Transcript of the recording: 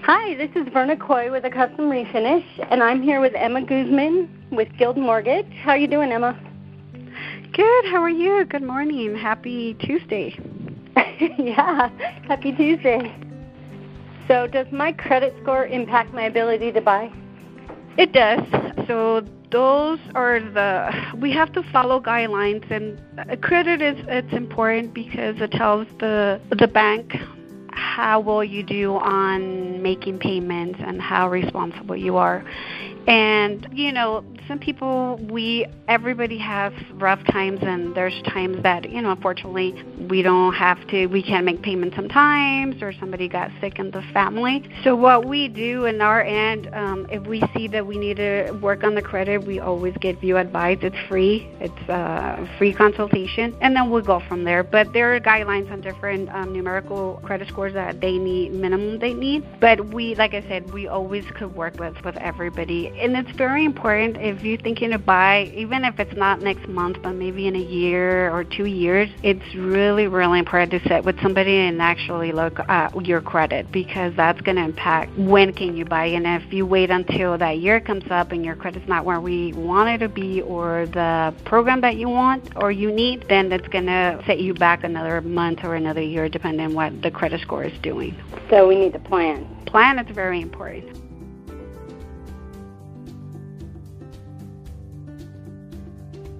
Hi, this is Verna Coy with a Custom Refinish, and I'm here with Emma Guzman with Guild Mortgage. How are you doing, Emma? Good. How are you? Good morning. Happy Tuesday. Yeah, happy Tuesday. So does my credit score impact my ability to buy? It does. So those are we have to follow guidelines, and credit it's important because it tells the bank how well you do on making payments and how responsible you are. And, some people, everybody has rough times, and there's times that, unfortunately, we can't make payments sometimes, or somebody got sick in the family. So what we do in our end, if we see that we need to work on the credit, we always give you advice. It's free. It's a free consultation, and then we'll go from there. But there are guidelines on different numerical credit scores that minimum they need. But like I said, we always could work with everybody. And it's very important if you're thinking to buy, even if it's not next month, but maybe in a year or 2 years, it's really, really important to sit with somebody and actually look at your credit, because that's going to impact when can you buy. And if you wait until that year comes up and your credit's not where we want it to be, or the program that you want or you need, then that's going to set you back another month or another year, depending on what the credit score is doing. So we need to plan. Plan is very important.